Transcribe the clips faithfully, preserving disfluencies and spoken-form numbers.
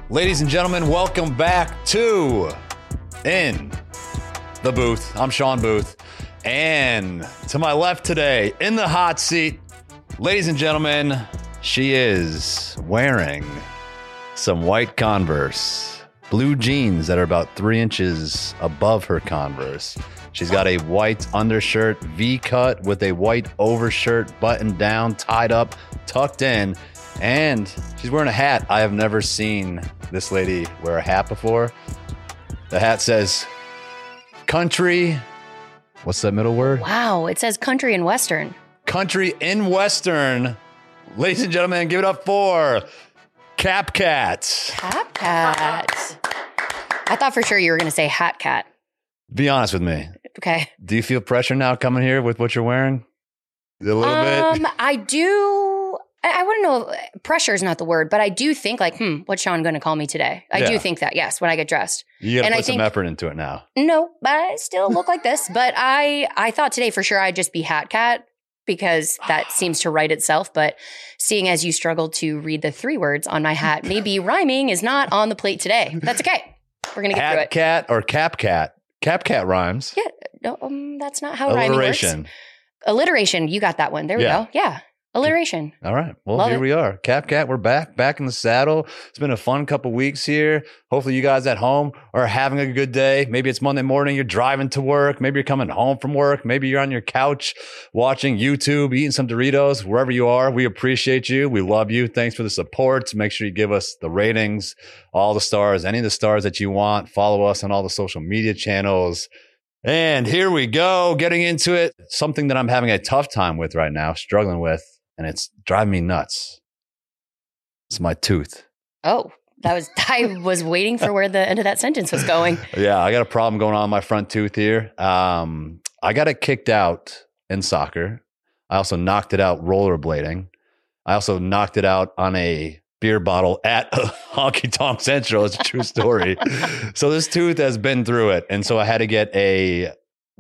Ladies and gentlemen, welcome back to In the Booth. I'm Sean Booth. And to my left today, in the hot seat, ladies and gentlemen, she is wearing some white Converse, blue jeans that are about three inches above her Converse. She's got a white undershirt, V-cut with a white overshirt buttoned down, tied up, tucked in, and she's wearing a hat. I have never seen this lady wear a hat before. The hat says country. What's that middle word? Wow, it says country and western. Country in western. Ladies and gentlemen, give it up for Cap Cat. Cap Cat. I thought for sure you were going to say Hat Cat. Be honest with me. Okay. Do you feel pressure now coming here with what you're wearing? A little um, bit? I do. I, I wouldn't know. Pressure is not the word, but I do think like, hmm, what's Sean going to call me today? I Yeah. do think that, yes, when I get dressed. You got to And put I some think- effort into it now. No, but I still look like this. But I, I thought today for sure I'd just be Hat Cat because that seems to write itself. But seeing as you struggled to read the three words on my hat, maybe rhyming is not on the plate today. That's okay. We're going to get through Hat it. Cat or Cap Cat? Cap Cat rhymes. Yeah, no, um, that's not how rhyming works. Alliteration. Alliteration. You got that one. There we Yeah. go. Yeah. Alliteration. All right. Well, Love here it. we are. Cap Cat, we're back, back in the saddle. It's been a fun couple weeks here. Hopefully you guys at home are having a good day. Maybe it's Monday morning, you're driving to work. Maybe you're coming home from work. Maybe you're on your couch watching YouTube, eating some Doritos, wherever you are. We appreciate you. We love you. Thanks for the support. Make sure you give us the ratings, all the stars, any of the stars that you want. Follow us on all the social media channels. And here we go, getting into it. Something that I'm having a tough time with right now, struggling with. And it's driving me nuts. It's my tooth. Oh, that was, I was waiting for where the end of that sentence was going. Yeah, I got a problem going on with my front tooth here. Um, I got it kicked out in soccer. I also knocked it out rollerblading. I also knocked it out on a beer bottle at Honky Tonk Central. It's a true story. So this tooth has been through it. And so I had to get a,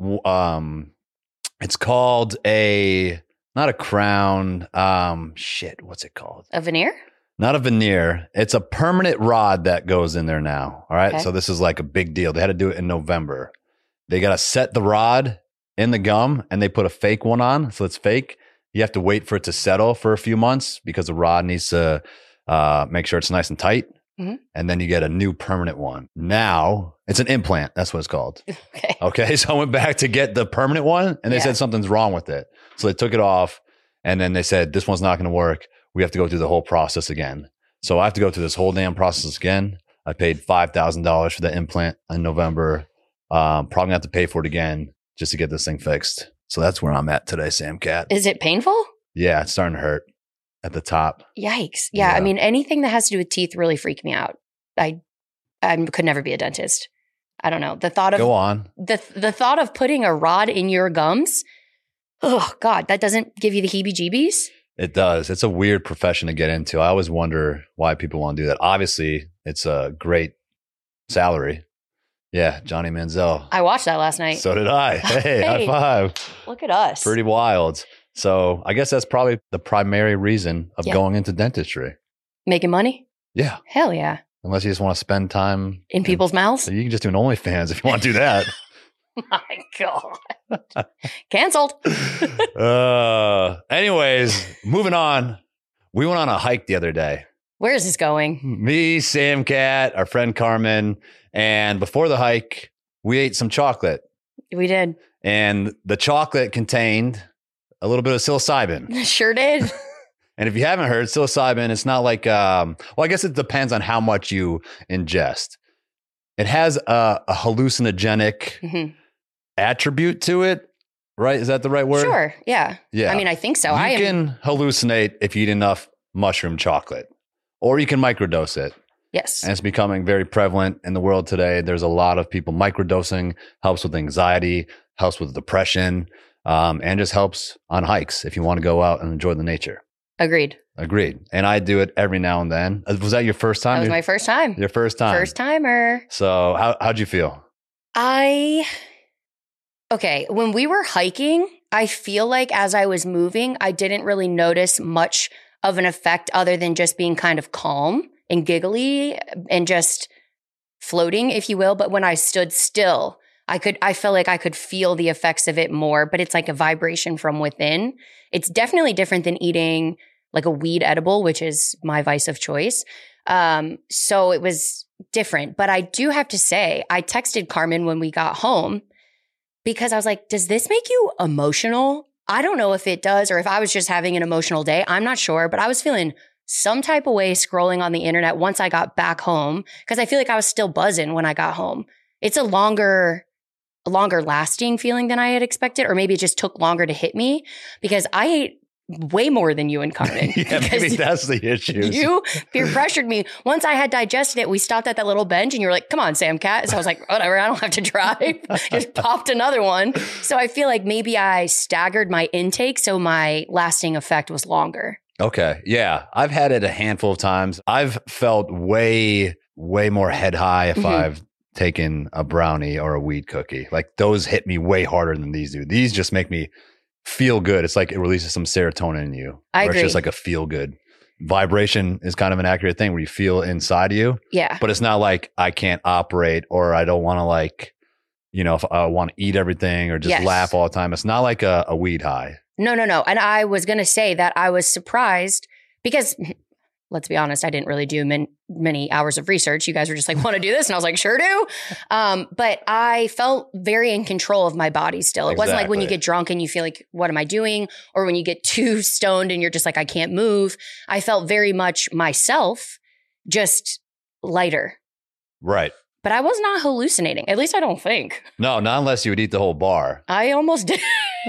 um, it's called a, not a crown. Um, shit, what's it called? A veneer? Not a veneer. It's a permanent rod that goes in there now. All right. Okay. So this is like a big deal. They had to do it in November. They got to set the rod in the gum and they put a fake one on. So it's fake. You have to wait for it to settle for a few months because the rod needs to uh, make sure it's nice and tight. Mhm. And then you get a new permanent one. Now it's an implant. That's what it's called. Okay. Okay. So I went back to get the permanent one and they Yeah. said something's wrong with it. So they took it off and then they said, this one's not going to work. We have to go through the whole process again. So I have to go through this whole damn process again. I paid five thousand dollars for the implant in November. Um, probably gonna have to pay for it again just to get this thing fixed. So that's where I'm at today, Sam Cat. Is it painful? Yeah, it's starting to hurt at the top. Yikes. Yeah, Yeah. I mean, anything that has to do with teeth really freak me out. I I could never be a dentist. I don't know. The thought of Go on. the the thought of putting a rod in your gums, oh God, that doesn't give you the heebie-jeebies? It does. It's a weird profession to get into. I always wonder why people want to do that. Obviously, it's a great salary. Yeah, Johnny Manziel. I watched that last night. So did I. Hey, high Hey. five. Look at us. Pretty wild. So I guess that's probably the primary reason of Yeah. going into dentistry. Making money? Yeah. Hell yeah. Unless you just want to spend time In people's mouths? So you can just do an OnlyFans if you want to do that. My God. Canceled. uh, anyways, moving on. We went on a hike the other day. Where is this going? Me, Sam Cat, our friend Carmen. And before the hike, we ate some chocolate. We did. And the chocolate contained a little bit of psilocybin. Sure did. And if you haven't heard, psilocybin, it's not like, um, well, I guess it depends on how much you ingest. It has a, a hallucinogenic Mhm. attribute to it, right? Is that the right word? Sure. Yeah. Yeah. I mean, I think so. You I am. can hallucinate if you eat enough mushroom chocolate, or you can microdose it. Yes. And it's becoming very prevalent in the world today. There's a lot of people microdosing, helps with anxiety, helps with depression, um, and just helps on hikes if you want to go out and enjoy the nature. Agreed. Agreed. And I do it every now and then. Uh, Was that your first time? That was your, my first time. your first time. First timer. So how, how'd you feel? I, okay, when we were hiking, I feel like as I was moving, I didn't really notice much of an effect other than just being kind of calm and giggly and just floating, if you will. But when I stood still, I could, I felt like I could feel the effects of it more, but it's like a vibration from within. It's definitely different than eating like a weed edible, which is my vice of choice. Um, so it was different. But I do have to say, I texted Carmen when we got home because I was like, does this make you emotional? I don't know if it does or if I was just having an emotional day. I'm not sure, but I was feeling some type of way scrolling on the internet once I got back home because I feel like I was still buzzing when I got home. It's a longer, a longer lasting feeling than I had expected, or maybe it just took longer to hit me because I ate way more than you and Carmen. Yeah, maybe that's the issue. You peer pressured me. Once I had digested it, we stopped at that little bench and you were like, come on, Sam Cat. So I was like, whatever, I don't have to drive. Just popped another one. So I feel like maybe I staggered my intake so my lasting effect was longer. Okay. Yeah. I've had it a handful of times. I've felt way, way more head high if mm-hmm. I've taken a brownie or a weed cookie. Like those hit me way harder than these do. These just make me feel good. It's like it releases some serotonin in you. I agree. It's just like a feel good. Vibration is kind of an accurate thing where you feel inside of you. Yeah. But it's not like I can't operate or I don't want to like, you know, if I want to eat everything or just yes. laugh all the time. It's not like a, a weed high. No, no, no. And I was going to say that I was surprised because let's be honest, I didn't really do min- many hours of research. You guys were just like, want to do this? And I was like, sure do. Um, but I felt very in control of my body still. It exactly. wasn't like when you get drunk and you feel like, what am I doing? Or when you get too stoned and you're just like, I can't move. I felt very much myself, just lighter. Right. But I was not hallucinating. At least I don't think. No, not unless you would eat the whole bar. I almost did.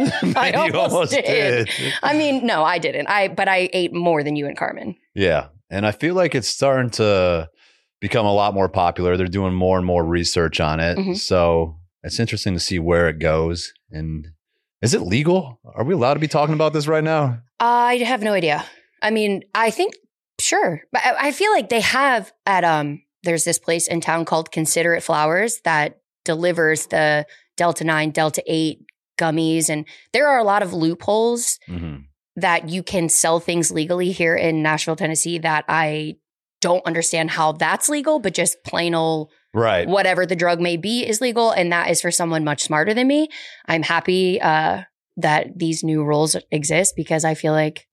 I almost, almost did. did. I mean, no, I didn't. I but I ate more than you and Carmen. Yeah. And I feel like it's starting to become a lot more popular. They're doing more and more research on it. Mm-hmm. So it's interesting to see where it goes. And is it legal? Are we allowed to be talking about this right now? I have no idea. I mean, I think, sure. But I, I feel like they have at, um. there's this place in town called Considerate Flowers that delivers the Delta nine, Delta eight gummies. And there are a lot of loopholes mm-hmm. that you can sell things legally here in Nashville, Tennessee that I don't understand how that's legal, but just plain old right. whatever the drug may be is legal. And that is for someone much smarter than me. I'm happy uh, that these new rules exist because I feel like,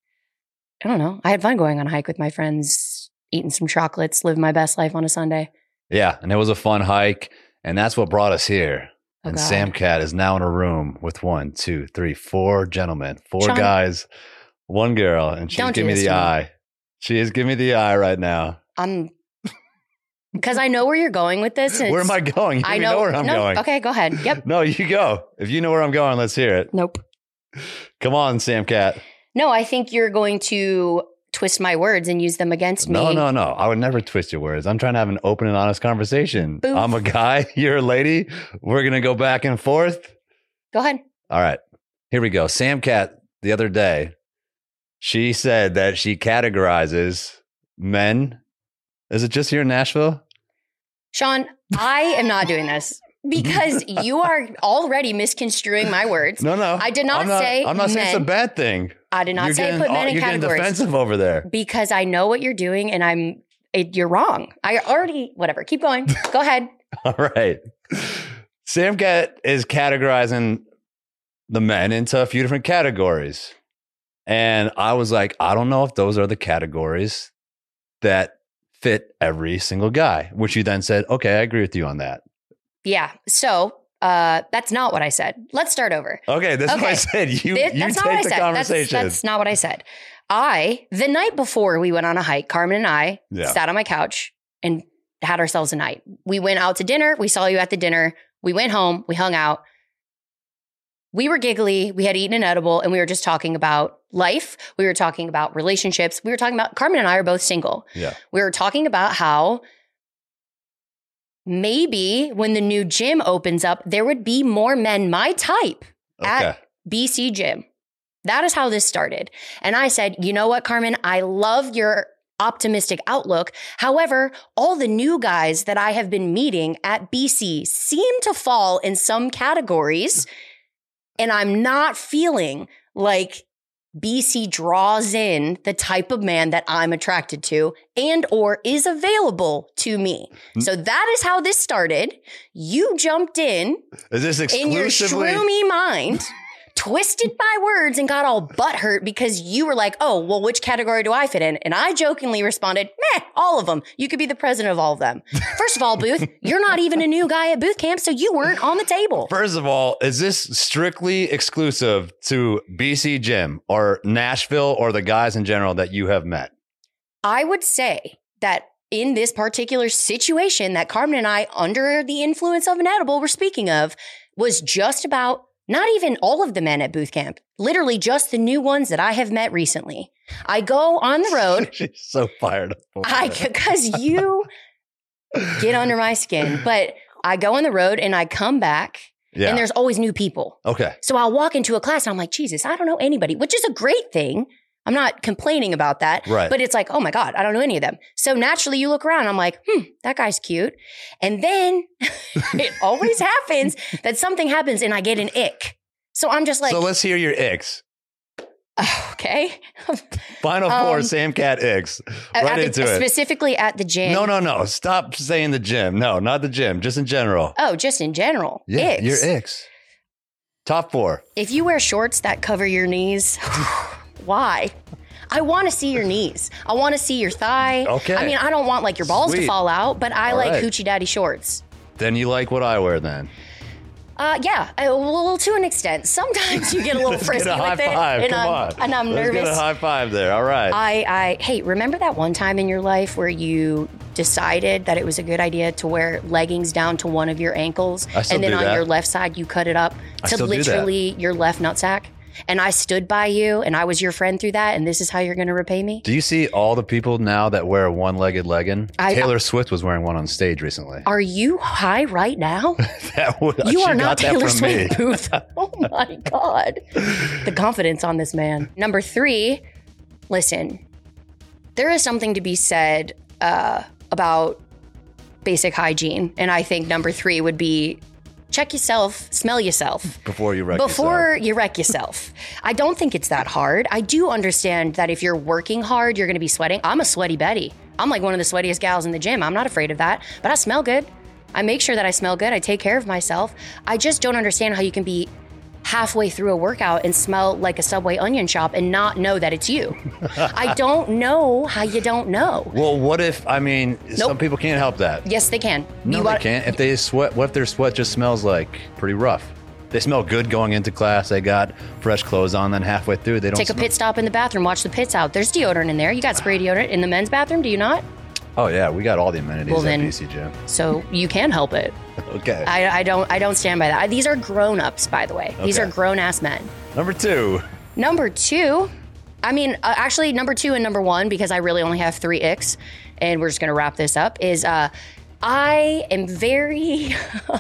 I don't know, I had fun going on a hike with my friends, eating some chocolates, living my best life on a Sunday. Yeah. And it was a fun hike. And that's what brought us here. Oh, and God. Sam Cat is now in a room with one, two, three, four gentlemen, four Sean, guys, one girl. And she's giving me the eye. Me. She is giving me the eye right now. I'm, because I know where you're going with this. Where am I going? You I know, know where I'm no, going. Okay, go ahead. Yep. No, you go. If you know where I'm going, let's hear it. Nope. Come on, Sam Cat. No, I think you're going to twist my words and use them against me. No, no, no. I would never twist your words. I'm trying to have an open and honest conversation. Boof. I'm a guy. You're a lady. We're going to go back and forth. Go ahead. All right. Here we go. Sam Cat, the other day, she said that she categorizes men. Is it just here in Nashville? Sean, I am not doing this. Because you are already misconstruing my words. No, no. I did not, I'm not say I'm not men. saying it's a bad thing. I did not you're say getting, put men in you're categories. You're getting defensive over there. Because I know what you're doing and I'm, it, you're wrong. I already, whatever. Keep going. Go ahead. All right. Sam Cat is categorizing the men into a few different categories. And I was like, I don't know if those are the categories that fit every single guy, which you then said, okay, I agree with you on that. Yeah. So uh, that's not what I said. Let's start over. Okay. This okay. is what I said. You, this, you that's take not what the I said. conversation. That's, that's not what I said. I, the night before we went on a hike, Carmen and I yeah. sat on my couch and had ourselves a night. We went out to dinner. We saw you at the dinner. We went home. We hung out. We were giggly. We had eaten an edible and we were just talking about life. We were talking about relationships. We were talking about, Carmen and I are both single. Yeah. We were talking about how maybe when the new gym opens up, there would be more men my type okay. at B C Gym. That is how this started. And I said, you know what, Carmen, I love your optimistic outlook. However, all the new guys that I have been meeting at B C seem to fall in some categories. And I'm not feeling like B C draws in the type of man that I'm attracted to and or is available to me. So that is how this started. You jumped in Is this in your exclusively? shroomy mind, twisted my words and got all butthurt because you were like, oh, well, which category do I fit in? And I jokingly responded, meh, all of them. You could be the president of all of them. First of all, Booth, you're not even a new guy at boot camp, so you weren't on the table. First of all, is this strictly exclusive to B C Gym or Nashville or the guys in general that you have met? I would say that in this particular situation that Carmen and I, under the influence of an edible, were speaking of, was just about not even all of the men at boot camp, literally just the new ones that I have met recently. I go on the road. She's so fired up. I, because you get under my skin, but I go on the road and I come back Yeah. and there's always new people. Okay. So I'll walk into a class and I'm like, Jesus, I don't know anybody, which is a great thing. I'm not complaining about that, Right. but it's like, oh my God, I don't know any of them. So naturally you look around, I'm like, hmm, that guy's cute. And then it always happens that something happens and I get an ick. So I'm just like, So let's hear your icks. okay. Final four, Um, Sam Cat icks. At Right the- into it. Specifically at the gym. No, no, no. Stop saying the gym. No, not the gym. Just in general. Oh, just in general. Yeah, Icks. your icks. Top four. If you wear shorts that cover your knees, why? I want to see your knees. I want to see your thigh. Okay. I mean, I don't want like your balls Sweet. to fall out, but I All like right. hoochie daddy shorts. Then you like what I wear then. Uh, yeah, uh, well, to an extent. Sometimes you get a little Let's frisky get a high with it, five. and Come I'm, on. and I'm Let's nervous. get a high five there. All right. I, I, hey, remember that one time in your life where you decided that it was a good idea to wear leggings down to one of your ankles, I still and then do on that. your left side you cut it up I to still do that. literally your left nutsack? And I stood by you, and I was your friend through that, and this is how you're going to repay me? Do you see all the people now that wear a one-legged legging? I- Taylor Swift was wearing one on stage recently. Are you high right now? That was, You she are got not that Taylor from me. Swift, Booth. Oh my God. The confidence on this man. Number three, listen, there is something to be said uh, about basic hygiene. And I think number three would be check yourself, smell yourself. Before you wreck Before yourself. you wreck yourself. I don't think it's that hard. I do understand that if you're working hard, you're going to be sweating. I'm a sweaty Betty. I'm like one of the sweatiest gals in the gym. I'm not afraid of that, but I smell good. I make sure that I smell good. I take care of myself. I just don't understand how you can be halfway through a workout and smell like a Subway onion shop and not know that it's you. I don't know how you don't know. Well, what if, I mean, some people can't help that. Yes, they can. No, You they want- can't. If they sweat, what if their sweat just smells like pretty rough? They smell good going into class. They got fresh clothes on. Then halfway through, they don't Take a smell- pit stop in the bathroom, watch the pits out. There's deodorant in there. You got spray deodorant in the men's bathroom, do you not? Oh, yeah. We got all the amenities Well, at then- B C Gym. So you can help it. Okay. I, I don't I don't stand by that. I, these are grown-ups, by the way. These Okay. are grown-ass men. Number two. Number two, I mean, uh, actually, number two and number one, because I really only have three icks, and we're just going to wrap this up, is uh, I am very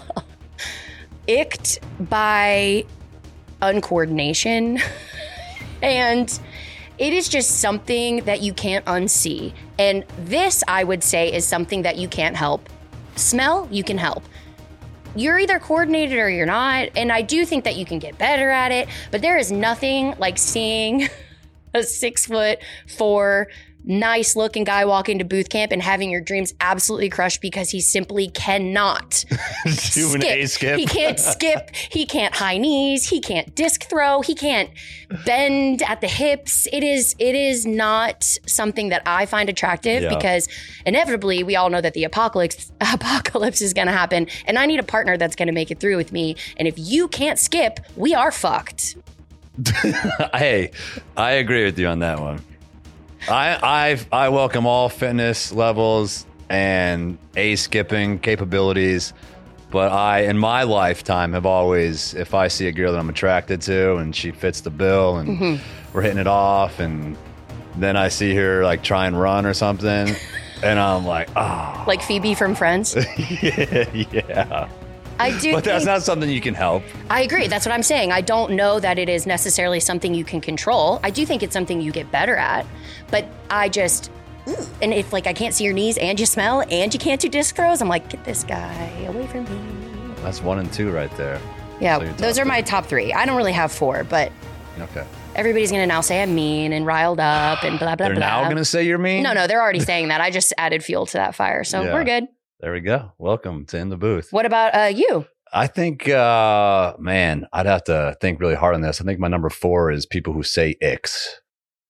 icked by uncoordination. And it is just something that you can't unsee. And this, I would say, is something that you can't help. Smell, you can help. You're either coordinated or you're not. And I do think that you can get better at it. But there is nothing like seeing a six foot four, nice looking guy walk into boot camp and having your dreams absolutely crushed because he simply cannot Do an A skip. He can't skip. He can't high knees. He can't disc throw. He can't bend at the hips. It is it is not something that I find attractive Yeah. because inevitably we all know that the apocalypse apocalypse is going to happen, and I need a partner that's going to make it through with me. And if you can't skip, we are fucked. Hey, I agree with you on that one. I I I welcome all fitness levels and A skipping capabilities, but I in my lifetime have always, if I see a girl that I'm attracted to and she fits the bill and Mm-hmm. we're hitting it off, and then I see her like try and run or something, and I'm like, oh Like Phoebe from Friends. yeah, yeah. I do. But that's think- not something you can help. I agree. That's what I'm saying. I don't know that it is necessarily something you can control. I do think it's something you get better at, but I just, and if like I can't see your knees and you smell and you can't do disc throws, I'm like, get this guy away from me. That's one and two right there. Yeah, So you're those top are my top three. I don't really have four, but Okay. Everybody's going to now say I'm mean and riled up and blah, blah, They're blah. now going to say you're mean? No, no, they're already saying that. I just added fuel to that fire. So Yeah. we're good. There we go. Welcome to In the Booth. What about uh, you? I think, uh, man, I'd have to think really hard on this. I think my number four is people who say icks.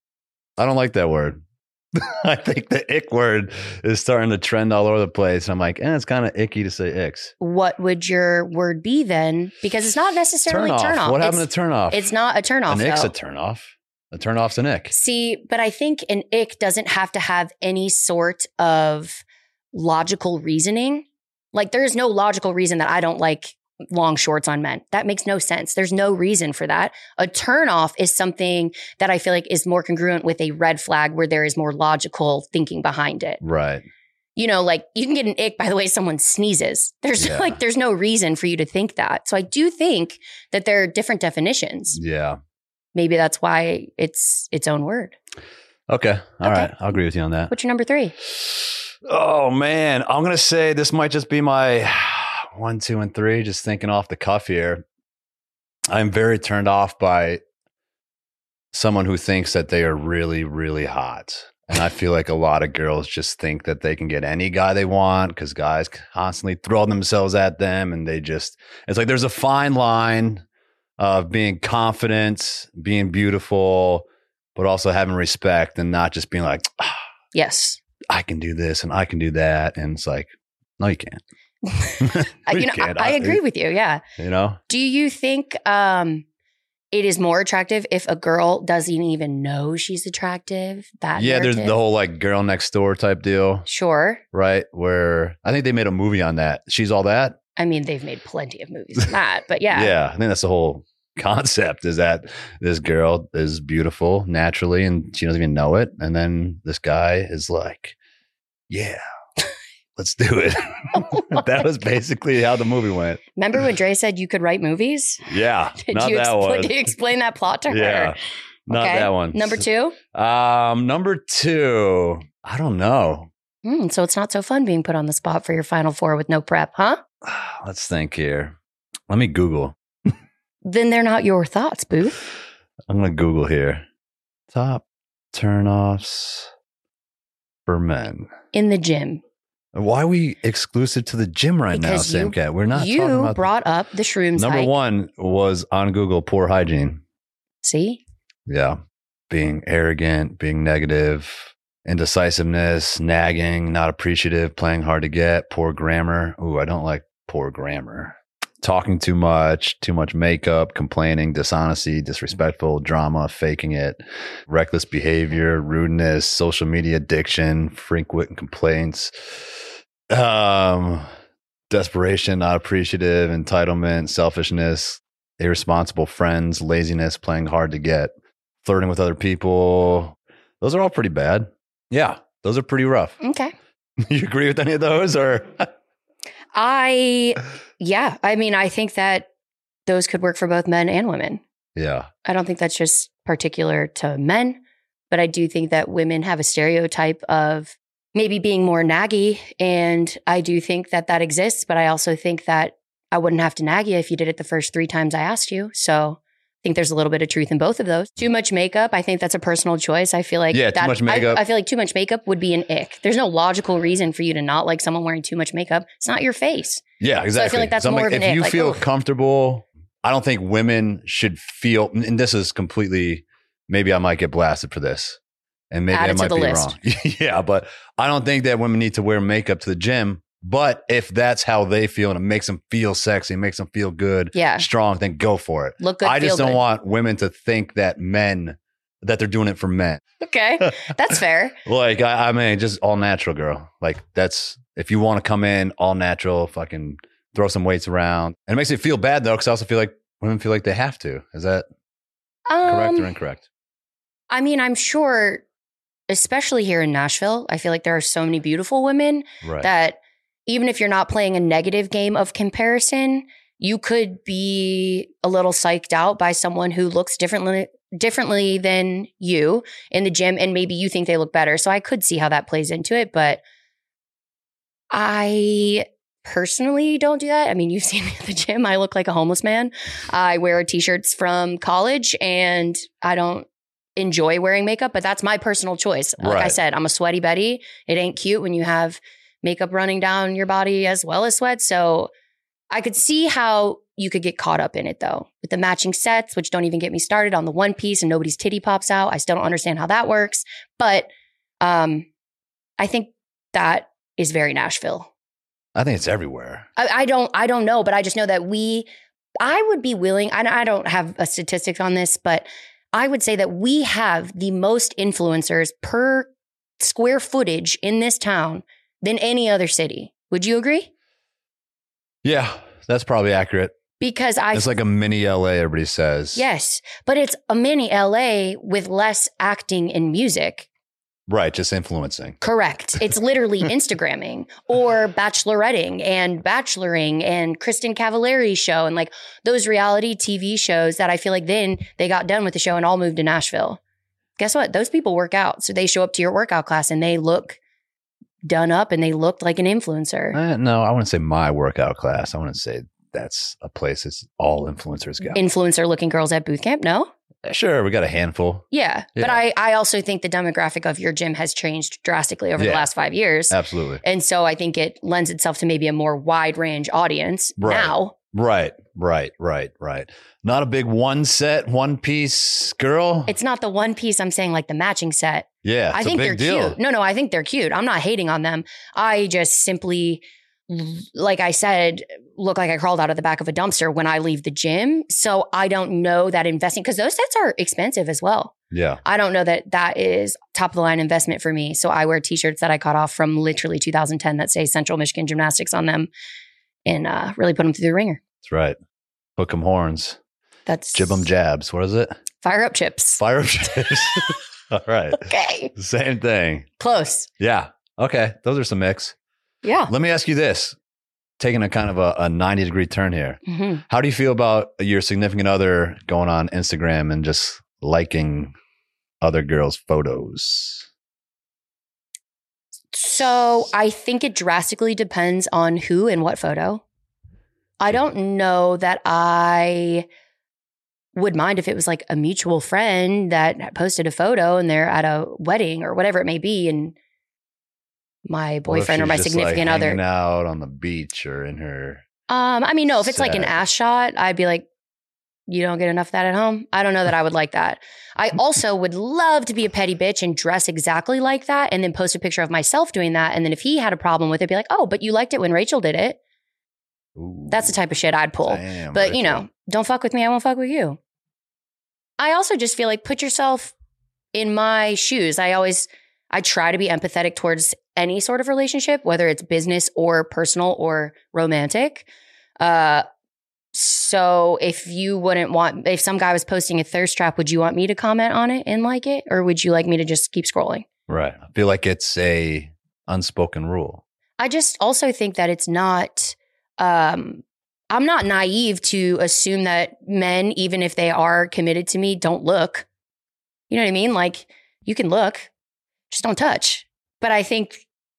I don't like that word. I think the ick word is starting to trend all over the place. I'm like, eh, it's kind of icky to say icks. What would your word be then? Because it's not necessarily Turn off. turn off. What happened it's, to turn off? It's not a turn off. An ick's though. a turn off. A turn off's an ick. See, but I think an ick doesn't have to have any sort of logical reasoning. Like there's no logical reason that I don't like long shorts on men. That makes no sense. There's no reason for that. A turn off is something that I feel like is more congruent with a red flag where there is more logical thinking behind it. Right. You know, like you can get an ick by the way someone sneezes. There's Yeah. like, there's no reason for you to think that. So I do think that there are different definitions. Yeah. Maybe that's why it's its own word. Okay. All Okay. right. I'll agree with you on that. What's your number three? Oh, man. I'm going to say this might just be my one, two, and three, just thinking off the cuff here. I'm very turned off by someone who thinks that they are really, really hot. And I feel like a lot of girls just think that they can get any guy they want because guys constantly throw themselves at them. And they just, it's like there's a fine line of being confident, being beautiful, but also having respect and not just being like, ah, Yes. I can do this and I can do that. And it's like, no, you can't. I- you know, I, I agree with you. Yeah. You know? Do you think um, it is more attractive if a girl doesn't even know she's attractive? That Yeah, there's narrative? the whole like girl next door type deal, Sure. right? Where I think they made a movie on that. She's All That. I mean, they've made plenty of movies on that, but yeah. Yeah. I think that's the whole concept is that this girl is beautiful naturally and she doesn't even know it. And then this guy is like, yeah, let's do it. Oh That was basically how the movie went. Remember when Dre said you could write movies? Yeah. Did not you that expl- one. Did you explain that plot to her? Yeah. Not Okay. that one. Number two? Um, number two, I don't know. Hmm, so it's not so fun being put on the spot for your final four with no prep, huh? Let's think here. Let me Google. Then they're not your thoughts, Booth. I'm going to Google here. Top turnoffs for men. In the gym. Why are we exclusive to the gym right Because now, you- Sam Cat? We're not talking You about brought up the shrooms number hike. one was on Google, poor hygiene. See? Yeah. Being arrogant, being negative, indecisiveness, nagging, not appreciative, playing hard to get, poor grammar. Ooh, I don't like poor grammar. Talking too much, too much makeup, complaining, dishonesty, disrespectful, drama, faking it, reckless behavior, rudeness, social media addiction, frequent complaints, um, desperation, not appreciative, entitlement, selfishness, irresponsible friends, laziness, playing hard to get, flirting with other people. Those are all pretty bad. Yeah, those are pretty rough. Okay. You agree with any of those or? I, yeah. I mean, I think that those could work for both men and women. Yeah. I don't think that's just particular to men, but I do think that women have a stereotype of maybe being more naggy. And I do think that that exists, but I also think that I wouldn't have to nag you if you did it the first three times I asked you. So I think there's a little bit of truth in both of those. Too much makeup, I think that's a personal choice. I feel like Yeah, too that, much makeup. I, I feel like too much makeup would be an ick. There's no logical reason for you to not like someone wearing too much makeup. It's not your face. Yeah, exactly. So I feel like that's So I'm more of if an ick, you like, feel oof. comfortable, I don't think women should feel, and this is completely, maybe I might get blasted for this. And maybe Add I it to might the be list. wrong. Yeah, but I don't think that women need to wear makeup to the gym. But if that's how they feel and it makes them feel sexy, makes them feel good, Yeah. strong, then go for it. Look good, I just feel don't good. want women to think that men, that they're doing it for men. Okay. That's fair. Like, I, I mean, just all natural, girl. Like, that's, if you want to come in all natural, fucking throw some weights around. And it makes me feel bad, though, because I also feel like women feel like they have to. Is that correct Um, or incorrect? I mean, I'm sure, especially here in Nashville, I feel like there are so many beautiful women Right. that even if you're not playing a negative game of comparison, you could be a little psyched out by someone who looks differently differently than you in the gym, and maybe you think they look better. So I could see how that plays into it, but I personally don't do that. I mean, you've seen me at the gym. I look like a homeless man. I wear t-shirts from college and I don't enjoy wearing makeup, but that's my personal choice. Like Right. I said, I'm a sweaty Betty. It ain't cute when you have makeup running down your body as well as sweat. So I could see how you could get caught up in it though. With the matching sets, which don't even get me started on the one piece and nobody's titty pops out. I still don't understand how that works. But um, I think that is very Nashville. I think it's everywhere. I, I don't I don't know, but I just know that we, I would be willing, I, I don't have a statistic on this, but I would say that we have the most influencers per square footage in this town than any other city. Would you agree? Yeah, that's probably accurate. Because I It's like a mini L A, everybody says. Yes, but it's a mini L A with less acting and music. Right, just influencing. Correct. It's literally Instagramming or bacheloretting and bacheloring and Kristen Cavallari's show and like those reality T V shows that I feel like then they got done with the show and all moved to Nashville. Guess what? Those people work out. So they show up to your workout class and they look done up and they look like an influencer. Uh, no, I wouldn't say my workout class. I wouldn't say that's a place that's all influencers go. Influencer looking girls at boot camp? No. Sure, we got a handful. Yeah. Yeah. But I, I also think the demographic of your gym has changed drastically over Yeah. the last five years. Absolutely. And so I think it lends itself to maybe a more wide range audience Right. now. Right, right, right, right. Not a big one set, one piece girl. It's not the one piece I'm saying like the matching set. yeah, it's I think a they're big deal. cute. No, no, I think they're cute. I'm not hating on them. I just simply, like I said, look like I crawled out of the back of a dumpster when I leave the gym. So I don't know that investing, because those sets are expensive as well. Yeah, I don't know that that is top of the line investment for me. So I wear t-shirts that I cut off from literally two thousand ten that say Central Michigan Gymnastics on them and uh, really put them through the ringer. that's right. Hook 'em horns, That's jib 'em jabs. What is it? Fire up chips. Fire up chips. All right. Okay. Same thing. Close. Yeah. Okay. Those are some mix. Yeah. Let me ask you this, taking a kind of a, a ninety degree turn here. hmm How do you feel about your significant other going on Instagram and just liking other girls' photos? So I think it drastically depends on who and what photo. I don't know that I would mind if it was like a mutual friend that posted a photo and they're at a wedding or whatever it may be, and my What if boyfriend or she's my just, significant like, other. hanging out on the beach or in her. Um, I mean, no, if it's like an Sad. ass shot, I'd be like, you don't get enough of that at home. I don't know that I would like that. I also would love to be a petty bitch and dress exactly like that and then post a picture of myself doing that. And then if he had a problem with it, be like, oh, but you liked it when Rachel did it. Ooh, That's the type of shit I'd pull. damn, But, you Rachel. know, don't fuck with me. I won't fuck with you. I also just feel like put yourself in my shoes. I always, I try to be empathetic towards any sort of relationship, whether it's business or personal or romantic. Uh, so if you wouldn't want, if some guy was posting a thirst trap, would you want me to comment on it and like it? Or would you like me to just keep scrolling? Right. I feel like it's a unspoken rule. I just also think that it's not, um, I'm not naive to assume that men, even if they are committed to me, don't look. You know what I mean? Like, you can look, just don't touch. But I think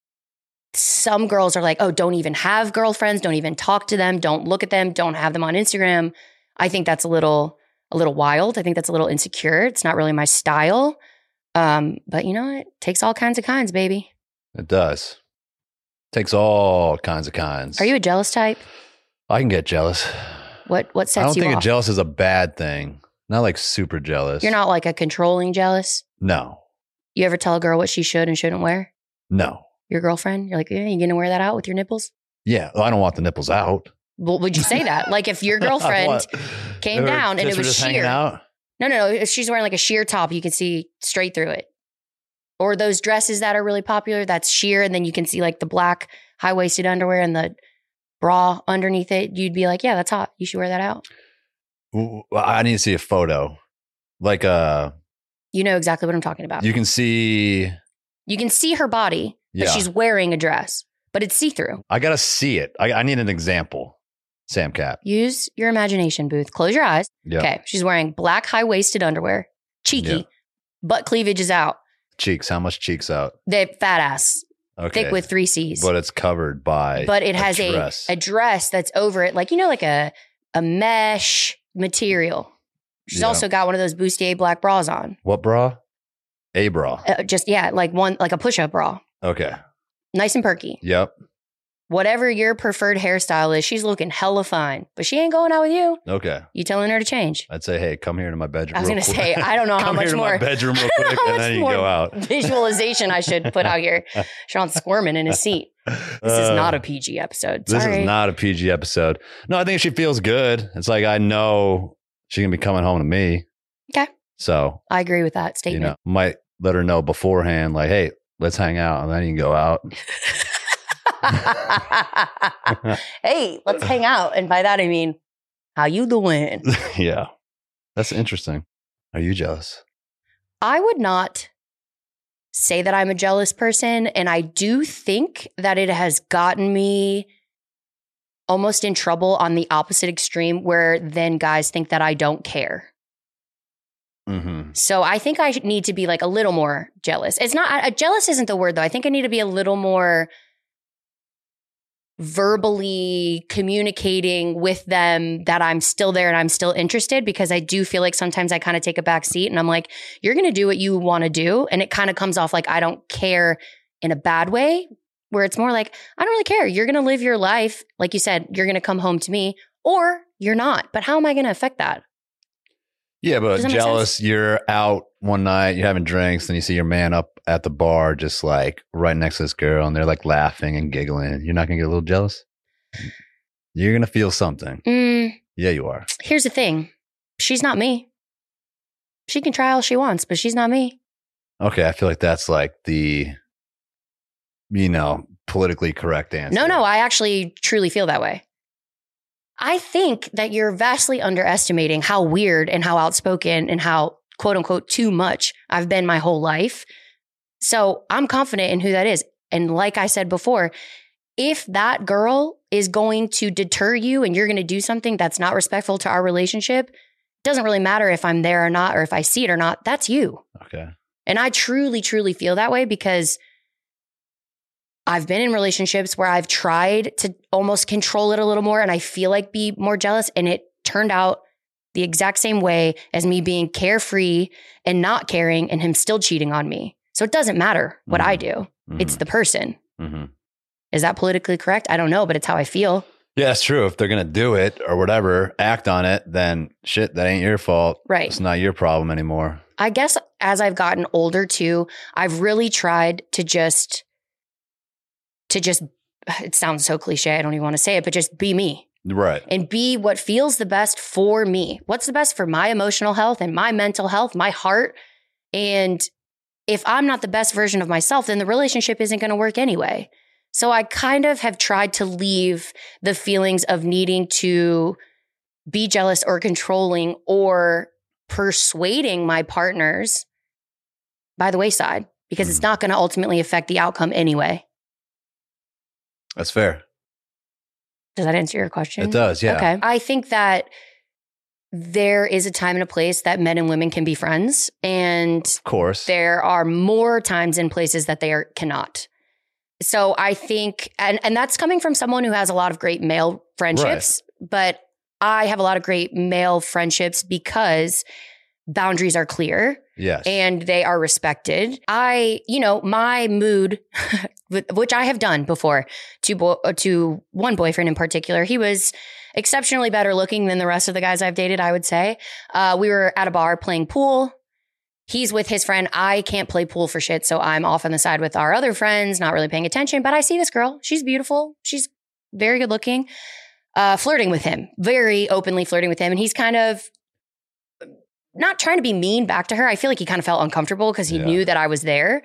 some girls are like, oh, don't even have girlfriends, don't even talk to them, don't look at them, don't have them on Instagram. I think that's a little, a little wild. I think that's a little insecure. It's not really my style. Um, but you know, it takes all kinds of kinds, baby. It does. Takes all kinds of kinds. Are you a jealous type? I can get jealous. What what I sets don't you think off? a jealous is a bad thing. Not like super jealous. You're not like a controlling jealous. No. You ever tell a girl what she should and shouldn't wear? No. Your girlfriend? You're like, yeah, you gonna wear that out with your nipples? Yeah. Well, I don't want the nipples out. Well, would you say that? Like if your girlfriend What? came Her down and it tits were was just hanging sheer. out? No, no, no. If she's wearing like a sheer top, you can see straight through it. Or those dresses that are really popular, that's sheer, and then you can see like the black high-waisted underwear and the bra underneath it. You'd be like, yeah, that's hot. You should wear that out. Well, I need to see a photo. Like uh You know exactly what I'm talking about. you can see You can see her body, but Yeah. she's wearing a dress, but it's see-through. I gotta see it. I, I need an example. Sam Cap. Use your imagination, Booth. Close your eyes. Yeah. Okay. She's wearing black high-waisted underwear, cheeky, Yeah. butt cleavage is out. Cheeks. How much cheeks out? They fat ass. Okay. thick with three C's. But it's covered by But it a has dress. a a dress that's over it, like, you know, like a, a mesh material. She's Yeah. also got one of those bustier black bras on. What bra? A bra. Uh, just, yeah, like one, like a push-up bra. Okay. Nice and perky. Yep. Whatever your preferred hairstyle is, she's looking hella fine. But she ain't going out with you. Okay. You telling her to change. I'd say, hey, come here to my bedroom. I was real going to quick. say, I don't know how Come much here to more. my bedroom real quick, how and much then you more go out. visualization I should put out here. Sean's squirming in his seat. This is Uh, not a P G episode. This Sorry. is not a P G episode. No, I think she feels good. It's like I know she's gonna be coming home to me. Okay. So I agree with that you statement. know, might let her know beforehand, like, hey, let's hang out, and then you can go out. Hey, let's hang out. And by that, I mean, how you doing? Yeah, that's interesting. Are you jealous? I would not say that I'm a jealous person. And I do think that it has gotten me almost in trouble on the opposite extreme, where then guys think that I don't care. Mm-hmm. So I think I need to be like a little more jealous. It's not, uh, jealous isn't the word though. I think I need to be a little more verbally communicating with them that I'm still there and I'm still interested, because I do feel like sometimes I kind of take a back seat and I'm like, you're going to do what you want to do. And it kind of comes off like I don't care in a bad way, where it's more like, I don't really care. You're going to live your life. Like you said, you're going to come home to me, or you're not. But how am I going to affect that? Yeah, but Does that make jealous, you're out one night, you're having drinks, and you see your man up at the bar just like right next to this girl, and they're like laughing and giggling. You're not going to get a little jealous? You're going to feel something. Mm, Yeah, you are. here's the thing. She's not me. She can try all she wants, but she's not me. Okay, I feel like that's like the, you know, politically correct answer. No, no, I actually truly feel that way. I think that you're vastly underestimating how weird and how outspoken and how quote unquote too much I've been my whole life. So I'm confident in who that is. And like I said before, if that girl is going to deter you and you're going to do something that's not respectful to our relationship, it doesn't really matter if I'm there or not, or if I see it or not. That's you. Okay. And I truly, truly feel that way, because I've been in relationships where I've tried to almost control it a little more and I feel like be more jealous. And it turned out the exact same way as me being carefree and not caring and him still cheating on me. So it doesn't matter what Mm-hmm. I do. Mm-hmm. It's the person. Mm-hmm. Is that politically correct? I don't know, but it's how I feel. Yeah, it's true. If they're going to do it or whatever, act on it, then shit, that ain't your fault. Right. It's not your problem anymore. I guess as I've gotten older too, I've really tried to just, to just, it sounds so cliche, I don't even want to say it, but just be me. Right. And be what feels the best for me. What's the best for my emotional health and my mental health, my heart. And if I'm not the best version of myself, then the relationship isn't going to work anyway. So I kind of have tried to leave the feelings of needing to be jealous or controlling or persuading my partners by the wayside, because Mm. it's not going to ultimately affect the outcome anyway. That's fair. Does that answer your question? It does, yeah. Okay. I think that there is a time and a place that men and women can be friends, and Of course. there are more times and places that they are cannot. So I think, and, and that's coming from someone who has a lot of great male friendships, but I have a lot of great male friendships because boundaries are clear Yes. and they are respected. I, you know, my mood, which I have done before to bo- to one boyfriend in particular, he was exceptionally better looking than the rest of the guys I've dated, I would say. Uh, we were at a bar playing pool. He's with his friend. I can't play pool for shit, so I'm off on the side with our other friends, not really paying attention. But I see this girl. She's beautiful. She's very good looking. Uh, flirting with him, very openly flirting with him. And he's kind of not trying to be mean back to her. I feel like he kind of felt uncomfortable because he Yeah. knew that I was there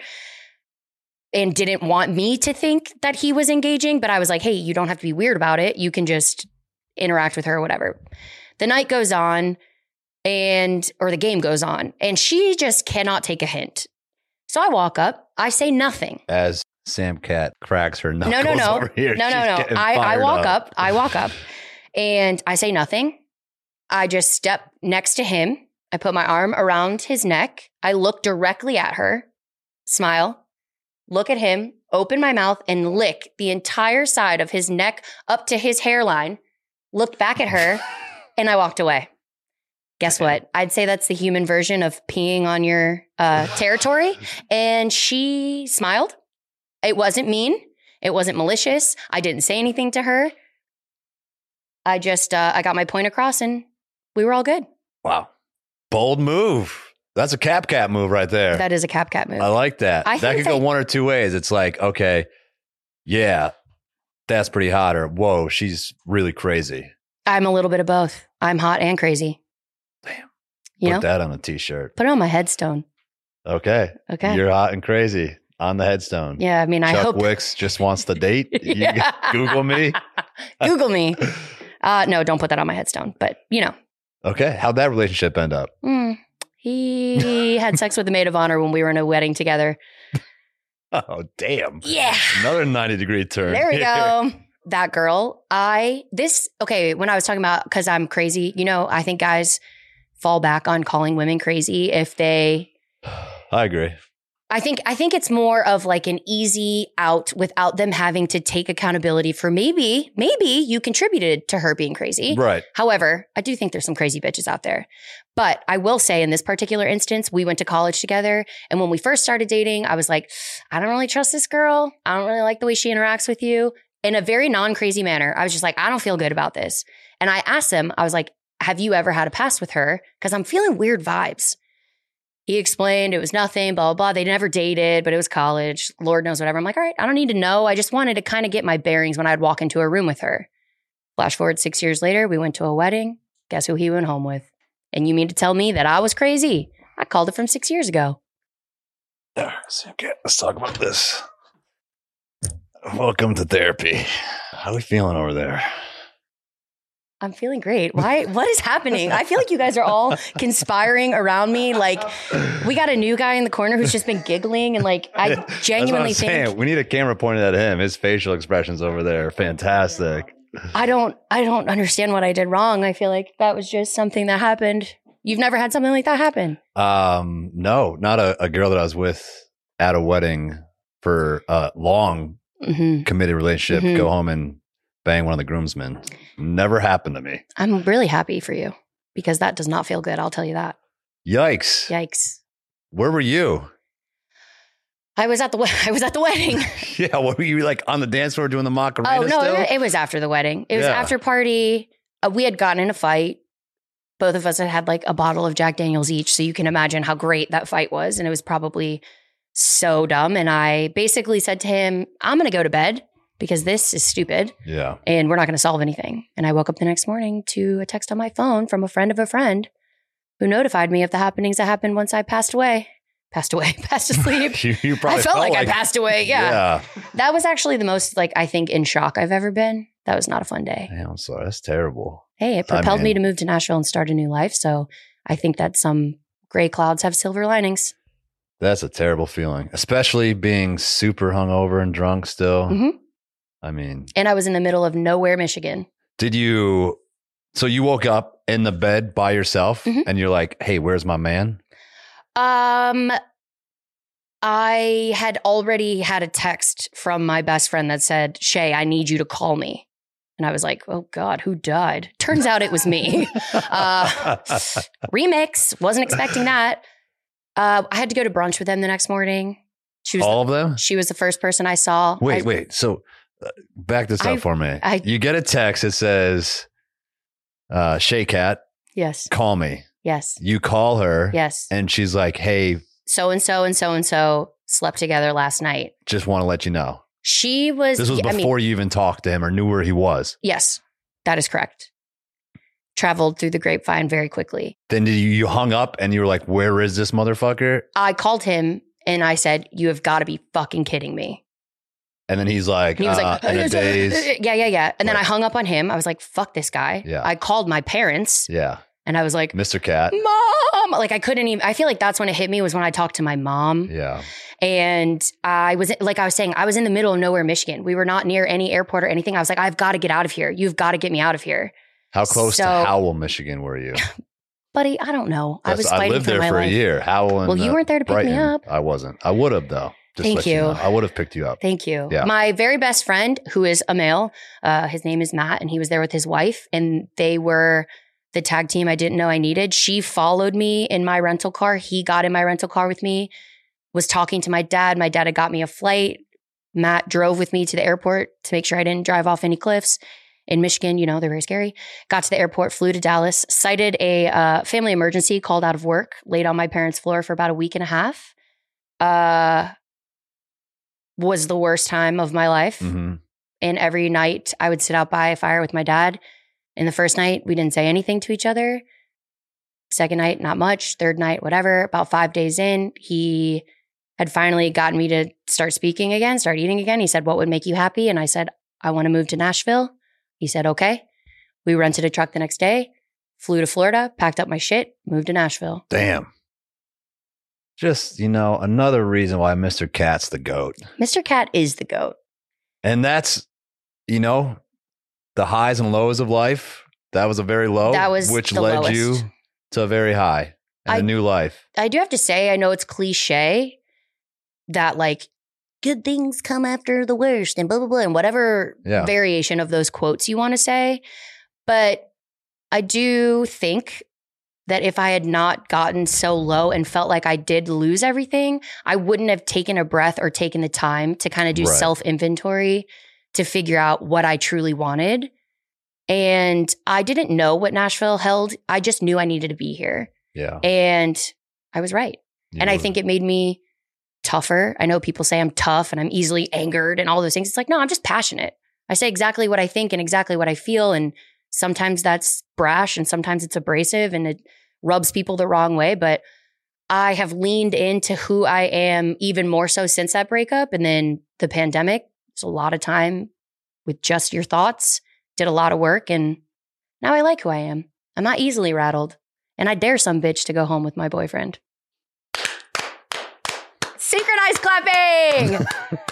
and didn't want me to think that he was engaging. But I was like, hey, you don't have to be weird about it. You can just interact with her or whatever. The night goes on and, or the game goes on, and she just cannot take a hint. So I walk up, I say nothing. As Sam Cat cracks her knuckles No, no, no. over here. No, no, she's no. getting I, I fired walk up. I walk up and I say nothing. I just step next to him. I put my arm around his neck. I look directly at her, smile, look at him open my mouth and lick the entire side of his neck up to his hairline, looked back at her, and I walked away. Guess what? I'd say that's the human version of peeing on your uh, territory. And she smiled. It wasn't mean. It wasn't malicious. I didn't say anything to her. I just, uh, I got my point across and we were all good. Wow. Bold move. That's a Cap Cat move right there. That is a Cap Cat move. I like that. I that could think go that- one or two ways. It's like, okay, yeah, that's pretty hot. Or, whoa, she's really crazy. I'm a little bit of both. I'm hot and crazy. Damn. You Put know? that on a t-shirt. Put it on my headstone. Okay. Okay. You're hot and crazy on the headstone. Yeah, I mean, I Chuck hope. Wicks just wants to date. You Yeah. Google me. Google me. Uh, no, don't put that on my headstone. But, you know. Okay. How'd that relationship end up? Mm, he had sex with the maid of honor when we were in a wedding together. Oh, damn. Yeah. Another ninety degree turn. There we go. That girl. I, this, okay, when I was talking about, because I'm crazy, you know, I think guys fall back on calling women crazy if they, I agree. I think, I think it's more of like an easy out without them having to take accountability for maybe, maybe you contributed to her being crazy. Right. However, I do think there's some crazy bitches out there. But I will say in this particular instance, we went to college together. And when we first started dating, I was like, I don't really trust this girl. I don't really like the way she interacts with you. In a very non-crazy manner, I was just like, I don't feel good about this. And I asked him, I was like, have you ever had a past with her? Because I'm feeling weird vibes. He explained it was nothing, blah, blah, blah. They never dated, but it was college. Lord knows whatever. I'm like, all right, I don't need to know. I just wanted to kind of get my bearings when I'd walk into a room with her. Flash forward six years later, we went to a wedding. Guess who he went home with? And you mean to tell me that I was crazy? I called it from six years ago. Okay, let's talk about this. Welcome to therapy. How are we feeling over there? I'm feeling great. Why? What is happening? I feel like you guys are all conspiring around me. Like, we got a new guy in the corner who's just been giggling, and like, I genuinely That's what I'm think saying. We need a camera pointed at him. His facial expressions over there are fantastic. I don't. I don't understand what I did wrong. I feel like that was just something that happened. You've never had something like that happen? Um, no, not a, a girl that I was with at a wedding for a long Mm-hmm. committed relationship. Mhm. Go home and bang one of the groomsmen. Never happened to me. I'm really happy for you because that does not feel good. I'll tell you that. Yikes! Yikes! Where were you? I was at the we- I was at the wedding. Yeah, what were you like on the dance floor doing the Macarena? Oh no, still? it, it was after the wedding. It was Yeah. after party. Uh, we had gotten in a fight. Both of us had had like a bottle of Jack Daniels each, so you can imagine how great that fight was, and it was probably so dumb. And I basically said to him, "I'm going to go to bed because this is stupid, Yeah. and we're not going to solve anything." And I woke up the next morning to a text on my phone from a friend of a friend who notified me of the happenings that happened once I passed away. Passed away, passed asleep. you, you probably I felt, like, I passed away. Yeah. Yeah. That was actually the most, like, I think, in shock I've ever been. That was not a fun day. Damn, I'm sorry. That's terrible. Hey, it propelled I me mean- to move to Nashville and start a new life. So I think that some gray clouds have silver linings. That's a terrible feeling, especially being super hungover and drunk still. Mhm. I mean, And I was in the middle of nowhere, Michigan. did you? So you woke up in the bed by yourself, Mhm. and you're like, "Hey, where's my man?" Um, I had already had a text from my best friend that said, "Shay, I need you to call me." And I was like, oh God, who died? Turns out it was me. uh, remix. Wasn't expecting that. Uh, I had to go to brunch with them the next morning. She was, All of them? she was the first person I saw. Wait, I- wait. So uh, back this up I- for me. I- you get a text that says, uh, "Shay Cat, Yes. call me." Yes. You call her, Yes. and she's like, "Hey, So and so and so and so slept together last night. just want to let you know." She was, This was I mean, before you even talked to him or knew where he was. yes, that is correct. Traveled through the grapevine very quickly. Then did you, you hung up and you were like, "Where is this motherfucker?" I called him and I said, "You have got to be fucking kidding me." And then he's like, And he was uh, like, in a daze. yeah, yeah, yeah. And then Right. I hung up on him. I was like, fuck this guy. Yeah. I called my parents Yeah. and I was like, Mister Cat. Mom. Like I couldn't even, I feel like that's when it hit me was when I talked to my mom. Yeah. And I was, like I was saying, I was in the middle of nowhere, Michigan. We were not near any airport or anything. I was like, I've got to get out of here. You've got to get me out of here. How close So- to Howell, Michigan were you? Buddy, I don't know. I was That's- fighting lived for there my for life. a year. Howell and Well, you uh, weren't there to pick me Brighton. up. I wasn't. I would have though. Just Thank let you. know. I would have picked you up. Thank you. Yeah. My very best friend, who is a male, uh, his name is Matt, and he was there with his wife, and they were the tag team I didn't know I needed. She followed me in my rental car. He got in my rental car with me, was talking to my dad. My dad had got me a flight. Matt drove with me to the airport to make sure I didn't drive off any cliffs. In Michigan, you know, they're very scary. Got to the airport, flew to Dallas, cited a uh, family emergency, called out of work, laid on my parents' floor for about a week and a half. Uh, was the worst time of my life. Mm-hmm. And every night I would sit out by a fire with my dad. And the first night, we didn't say anything to each other. Second night, not much. Third night, whatever. About five days in, he had finally gotten me to start speaking again, start eating again. He said, "What would make you happy?" And I said, "I want to move to Nashville." He said, "Okay." We rented a truck the next day, flew to Florida, packed up my shit, moved to Nashville. Damn. Just, you know, another reason why Mister Cat's the GOAT. Mister Cat is the GOAT. And that's, you know, the highs and lows of life. That was a very low, That was which the led lowest. you to a very high and I- a new life. I do have to say, I know it's cliche that like good things come after the worst and blah, blah, blah, and whatever Yeah. variation of those quotes you want to say. But I do think that if I had not gotten so low and felt like I did lose everything, I wouldn't have taken a breath or taken the time to kind of do Right. self-inventory to figure out what I truly wanted. And I didn't know what Nashville held. I just knew I needed to be here. Yeah. And I was right. You and I were- think it made me tougher. I know people say I'm tough and I'm easily angered and all those things. It's like, no, I'm just passionate. I say exactly what I think and exactly what I feel. And sometimes that's brash and sometimes it's abrasive and it rubs people the wrong way. But I have leaned into who I am even more so since that breakup. And then the pandemic, it's a lot of time with just your thoughts, did a lot of work. And now I like who I am. I'm not easily rattled. And I dare some bitch to go home with my boyfriend. Synchronized clapping.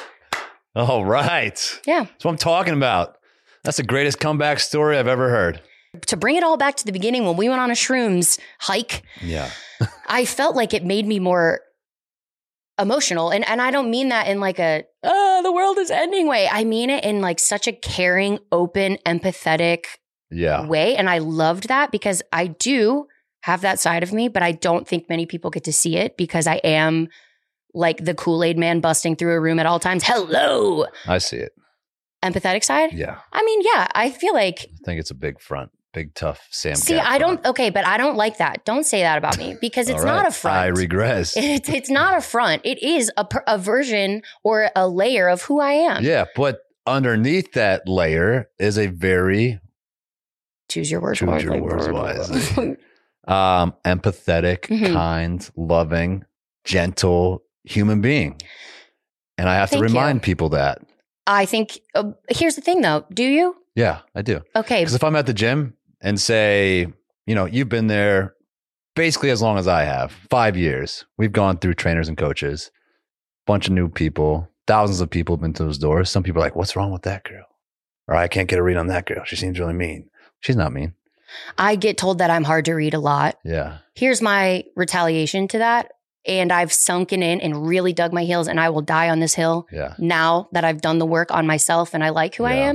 All right. Yeah. That's what I'm talking about. That's the greatest comeback story I've ever heard. To bring it all back to the beginning, when we went on a shrooms hike, Yeah. I felt like it made me more emotional. And and I don't mean that in like a, oh, the world is ending way. I mean it in like such a caring, open, empathetic Yeah. way. And I loved that because I do have that side of me, but I don't think many people get to see it because I am like the Kool-Aid man busting through a room at all times. Hello. I see it. Empathetic side? Yeah. I mean, yeah, I feel like, I think it's a big front. Big, tough Sam see, Cat I don't, front. okay, but I don't like that. Don't say that about me because it's All right. not a front. I regress. It's, it's not a front. It is a, per- a version or a layer of who I am. Yeah. But underneath that layer is a very Choose your words Choose wisely. your words wisely. um, empathetic, Mhm. kind, loving, gentle human being. And I have Thank to remind you. people that. I think, uh, here's the thing though. Do you? Yeah, I do. Okay. Because if I'm at the gym and say, you know, you've been there basically as long as I have, five years. We've gone through trainers and coaches, bunch of new people, thousands of people have been to those doors. Some people are like, what's wrong with that girl? Or I can't get a read on that girl. She seems really mean. She's not mean. I get told that I'm hard to read a lot. Yeah. Here's my retaliation to that. And I've sunken in and really dug my heels and I will die on this hill Yeah. now that I've done the work on myself and I like who I Yeah. am,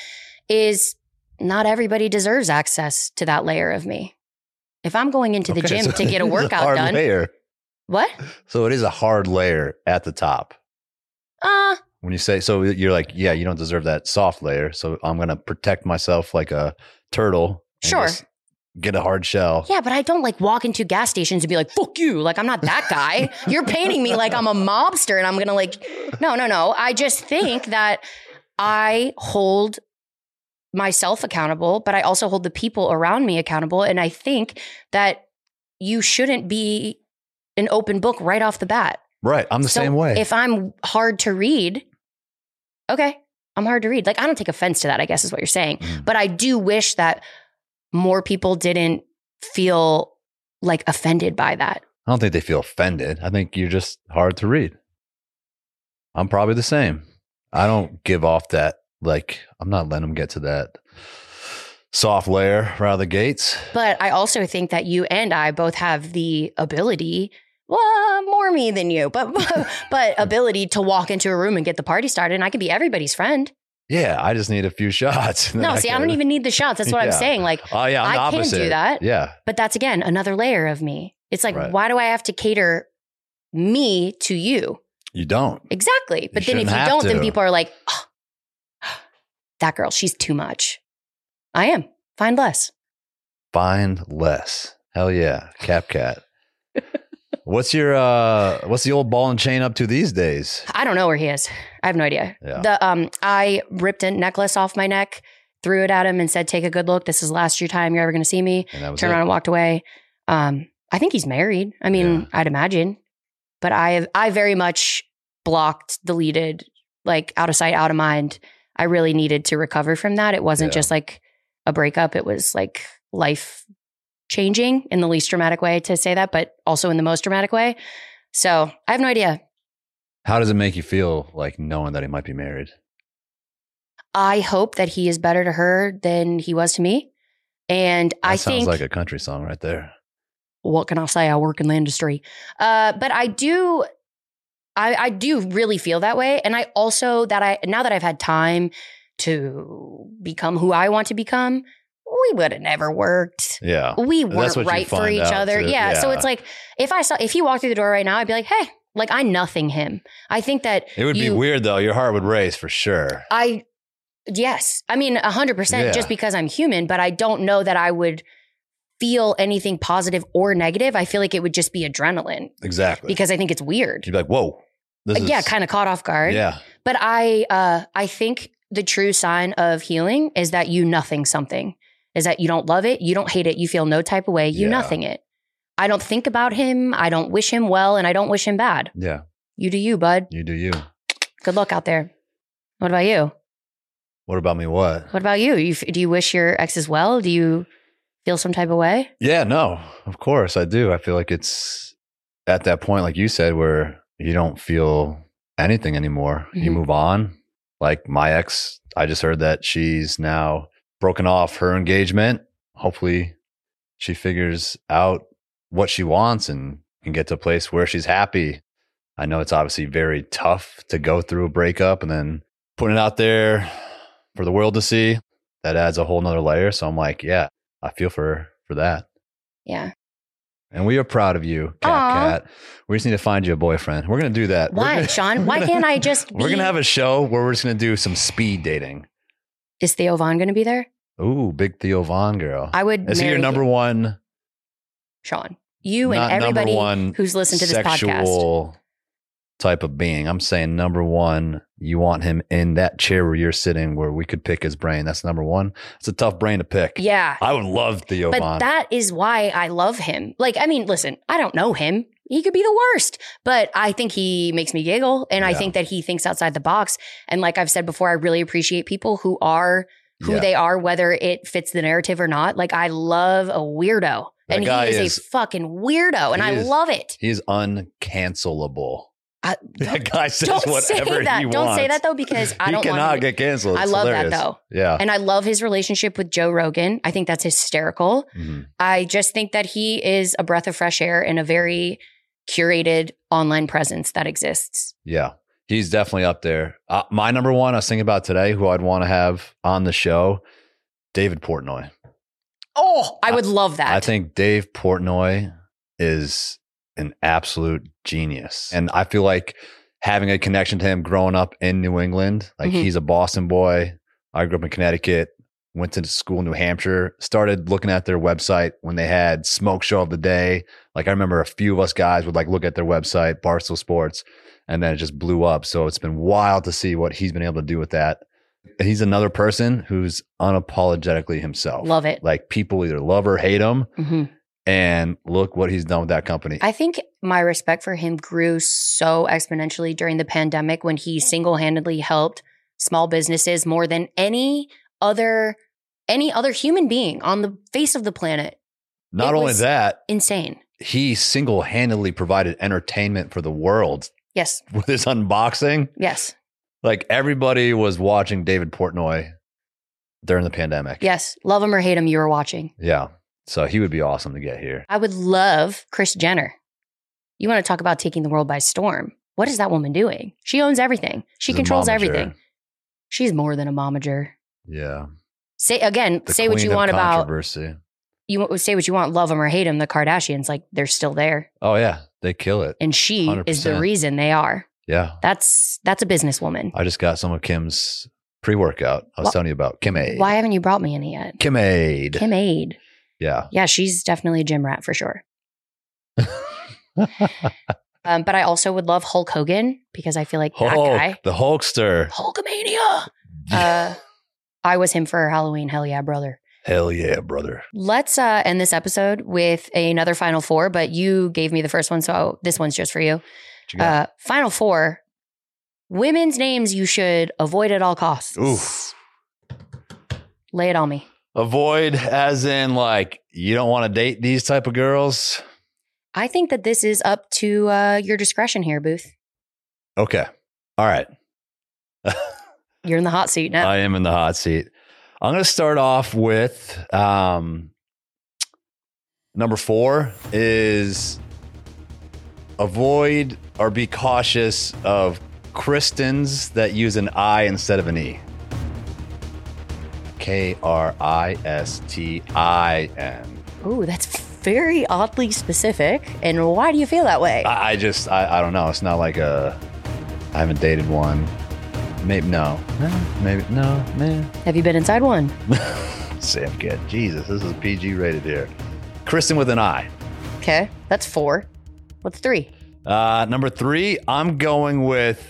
is not everybody deserves access to that layer of me. If I'm going into the Okay, gym so to get a it is workout hard done, layer. what? So it is a hard layer at the top. Uh, When you say, so you're like, yeah, you don't deserve that soft layer. So I'm going to protect myself like a turtle. and Sure. just get a hard shell. yeah, but I don't like walk into gas stations and be like, fuck you. Like, I'm not that guy. You're painting me like I'm a mobster and I'm going to like, no, no, no. I just think that I hold myself accountable, but I also hold the people around me accountable. And I think that you shouldn't be an open book right off the bat. Right. I'm the So same way. If I'm hard to read, okay, I'm hard to read. Like, I don't take offense to that, I guess is what you're saying. Mm. But I do wish that more people didn't feel like offended by that. I don't think they feel offended. I think you're just hard to read. I'm probably the same. I don't give off that, like, I'm not letting them get to that soft layer right out of the gates. But I also think that you and I both have the ability, well, more me than you, but but ability to walk into a room and get the party started, and I can be everybody's friend. Yeah, I just need a few shots. No, I see, can, I don't even need the shots. That's what Yeah. I'm saying. Like, Oh yeah, I'm the I can opposite. do that. Yeah, But that's, again, another layer of me. It's like, Right. why do I have to cater me to you? you don't. Exactly. But then if shouldn't you have don't, then to. people are like, oh, that girl, she's too much. I am. Find less. Find less. Hell yeah, Cap Cat. What's your uh what's the old ball and chain up to these days? I don't know where he is. I have no idea. Yeah. The um, I ripped a necklace off my neck, threw it at him, and said, "Take a good look. This is the last year time you're ever going to see me." And that was Turned it. around and walked away. Um, I think he's married. I mean, Yeah. I'd imagine, but I have I very much blocked, deleted, like out of sight, out of mind. I really needed to recover from that. It wasn't Yeah. just like a breakup. It was like life changing in the least dramatic way to say that, but also in the most dramatic way. So I have no idea. How does it make you feel, like knowing that he might be married? I hope that he is better to her than he was to me. And That I sounds think, like a country song right there. what can I say? I work in the industry. Uh, but I do, I, I do really feel that way. And I also, that I, now that I've had time to become who I want to become, we would have never worked. Yeah. We That's weren't what you right for find each out, other. too. Yeah, So Yeah. it's like, if I saw, if he walked through the door right now, I'd be like, hey, like I nothing him. I think that It would you- be weird though. Your heart would race for sure. I, yes. I mean, a hundred percent Yeah. just because I'm human, but I don't know that I would feel anything positive or negative. I feel like it would just be adrenaline Exactly. because I think it's weird. You'd be like, whoa. This Uh, yeah, is- kind of caught off guard. Yeah. But I, uh, I think the true sign of healing is that you nothing something, is that you don't love it, you don't hate it, you feel no type of way, you Yeah. nothing it. I don't think about him, I don't wish him well, and I don't wish him bad. Yeah. You do you, bud. You do you. Good luck out there. What about you? What about me? What? What about you? you do you wish your exes well? Do you feel some type of way? Yeah, no, of course I do. I feel like it's at that point, like you said, where you don't feel anything anymore. You Mhm. move on. Like my ex, I just heard that she's now broken off her engagement. Hopefully she figures out what she wants and can get to a place where she's happy. I know it's obviously very tough to go through a breakup and then putting it out there for the world to see. That adds a whole nother layer. So I'm like, yeah, I feel for for that. Yeah. And we are proud of you, Cat Aw. Cat. We just need to find you a boyfriend. We're going to do that. We're Why, gonna- Sean? Why can't I just We're be- going to have a show where we're just going to do some speed dating. Is Theo Vaughn going to be there? Ooh, big Theo Vaughn girl. I would Is he your marry number one? Sean. You Not and everybody number one who's listened to this podcast. sexual type of being. I'm saying number one, you want him in that chair where you're sitting where we could pick his brain. That's number one. It's a tough brain to pick. Yeah. I would love Theo But Vaughn. that is why I love him. Like, I mean, listen, I don't know him. He could be the worst, but I think he makes me giggle. And I Yeah. think that he thinks outside the box. And like I've said before, I really appreciate people who are who Yeah. they are, whether it fits the narrative or not. Like, I love a weirdo. That and guy he is, is- a fucking weirdo. And he I is- love it. He's uncancelable. I, That guy says don't whatever say that. he Don't wants. say that though, because I he don't cannot want him to- get canceled. I It's love that, hilarious. though. Yeah. And I love his relationship with Joe Rogan. I think that's hysterical. Mhm. I just think that he is a breath of fresh air and a very curated online presence that exists. Yeah. He's definitely up there. Uh, my number one, I was thinking about today, who I'd want to have on the show, David Portnoy. Oh, I would love that. I think Dave Portnoy is an absolute genius. And I feel like having a connection to him growing up in New England, like Mhm. he's a Boston boy. I grew up in Connecticut, went to school in New Hampshire, started looking at their website when they had Smoke Show of the Day. Like I remember a few of us guys would like look at their website, Barstool Sports, and then it just blew up. So it's been wild to see what he's been able to do with that. He's another person who's unapologetically himself. Love it. Like people either love or hate him. Mhm. And look what he's done with that company. I think my respect for him grew so exponentially during the pandemic when he single-handedly helped small businesses more than any other any other human being on the face of the planet. Not it only was- that, Insane. he single-handedly provided entertainment for the world Yes. with his unboxing. Yes. Like everybody was watching David Portnoy during the pandemic. Yes. Love him or hate him, you were watching. Yeah. So he would be awesome to get here. I would love Kris Jenner. You want to talk about taking the world by storm. What is that woman doing? She owns everything. She She's a controls momager. everything. She's more than a momager. Yeah. Say again, The say what queen you of want about, controversy. you say what you want, love them or hate them, the Kardashians, like they're still there. Oh, yeah. They kill it. And she one hundred is the percent. reason they are. Yeah. That's that's a businesswoman. I just got some of Kim's pre-workout I was Wha- telling you about. Kim Aid. Why haven't you brought me any yet? Kim Aid. Kim Aid. Yeah. Yeah, she's definitely a gym rat for sure. um, but I also would love Hulk Hogan because I feel like that Hulk, guy, the Hulkster. Hulkamania. Uh, I was him for Halloween. Hell yeah, brother. Hell yeah, brother. Let's uh, end this episode with another Final Four, but you gave me the first one, so this one's just for you. What you got? Uh, Final Four, women's names you should avoid at all costs. Oof. Lay it on me. Avoid as in like you don't want to date these type of girls. I think that this is up to uh, your discretion here, Booth. Okay. All right. You're in the hot seat now. I am in the hot seat. I'm going to start off with um, number four is avoid or be cautious of Kristens that use an I instead of an E. K R I S T I N. Ooh, that's very oddly specific. And why do you feel that way? I, I just, I, I don't know. It's not like a, I haven't dated one. Maybe, no. No, maybe, no, man. Have you been inside one? Sam Kid. Jesus, this is P G rated here. Kristen with an I. Okay, that's four. What's three? Uh, number three, I'm going with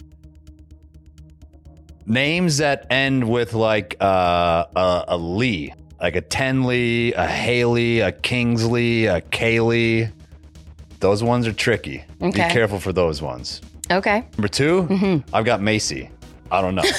names that end with like uh, a, a Lee, like a Tenley, a Haley, a Kingsley, a Kaylee. Those ones are tricky. Okay. Be careful for those ones. Okay. Number two, Mm-hmm. I've got Macy. I don't know.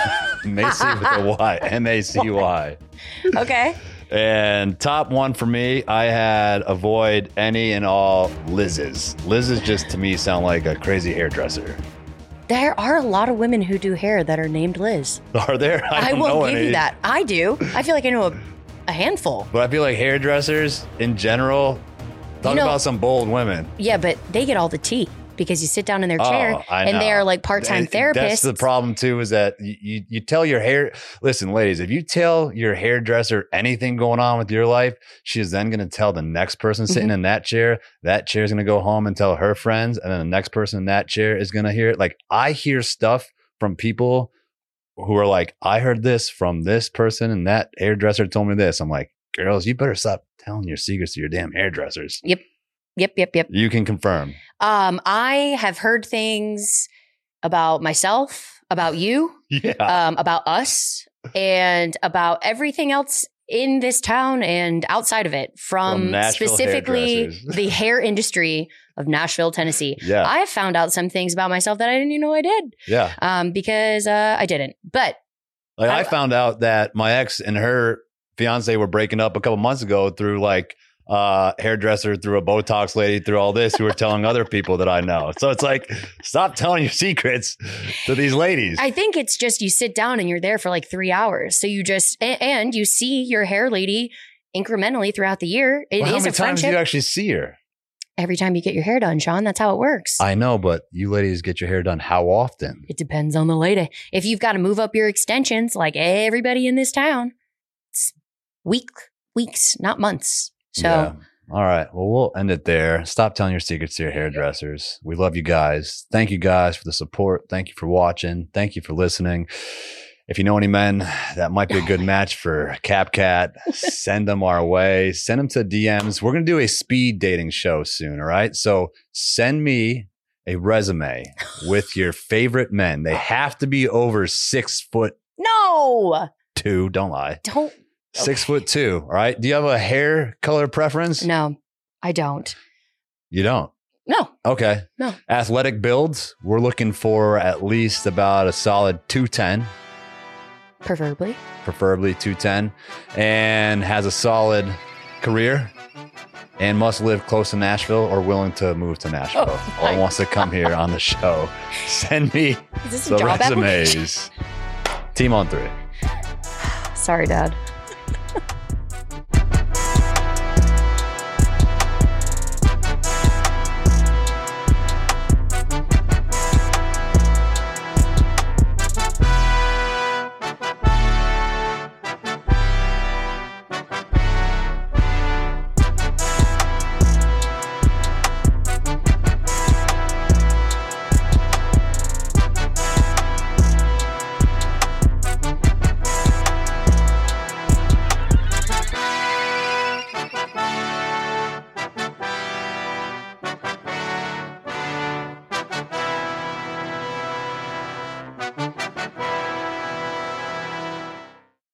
Macy with a Y. M A C Y. Okay. And top one for me, I had avoid any and all Liz's. Liz's just to me sound like a crazy hairdresser. There are a lot of women who do hair that are named Liz. Are there? I, I, don't will know give any. you that. I do. I feel like I know a, a handful. But I feel like hairdressers in general, talk know- about some bold women. Yeah, but they get all the tea because you sit down in their Oh, chair I and they know. are like part-time And therapists. That's the problem too, is that you, you, you tell your hair, listen, ladies, if you tell your hairdresser anything going on with your life, she is then going to tell the next person sitting Mm-hmm. in that chair. That chair is going to go home and tell her friends. And then the next person in that chair is going to hear it. Like I hear stuff from people who are like, I heard this from this person and that hairdresser told me this. I'm like, girls, you better stop telling your secrets to your damn hairdressers. Yep, yep, yep. You can confirm. Um, I have heard things about myself, about you, Yeah. um, about us, and about everything else in this town and outside of it from, From Nashville specifically hairdressers. the hair industry of Nashville, Tennessee. Yeah. I have found out some things about myself that I didn't even know I did yeah. um, because uh, I didn't. But Like I, I- found out that my ex and her fiance were breaking up a couple months ago through like uh hairdresser, through a Botox lady, through all this, who were telling other people that I know. So it's like, stop telling your secrets to these ladies. I think it's just you sit down and you're there for like three hours. So you just, and, and you see your hair lady incrementally throughout the year. It Well, how is many a times friendship. do you actually see her? Every time you get your hair done, Sean, that's how it works. I know, but you ladies get your hair done how often? It depends on the lady. If you've got to move up your extensions like everybody in this town, it's week, weeks, not months. So Yeah. All right. Well, we'll end it there. Stop telling your secrets to your hairdressers. We love you guys. Thank you guys for the support. Thank you for watching. Thank you for listening. If you know any men that might be a good match for CapCat, send them our way. Send them to D Ms. We're going to do a speed dating show soon. All right. So send me a resume with your favorite men. They have to be over six foot no, two. Don't lie. don't. Six Okay. foot two. All right. Do you have a hair color preference? No, I don't. You don't. No, Okay. No. Athletic builds. We're looking for at least about a solid two ten, preferably. preferably two ten, and has a solid career and must live close to Nashville or willing to move to Nashville Oh, or my wants to come here on the show. Send me Is this a the job application? resumes. Team on three. Sorry, Dad.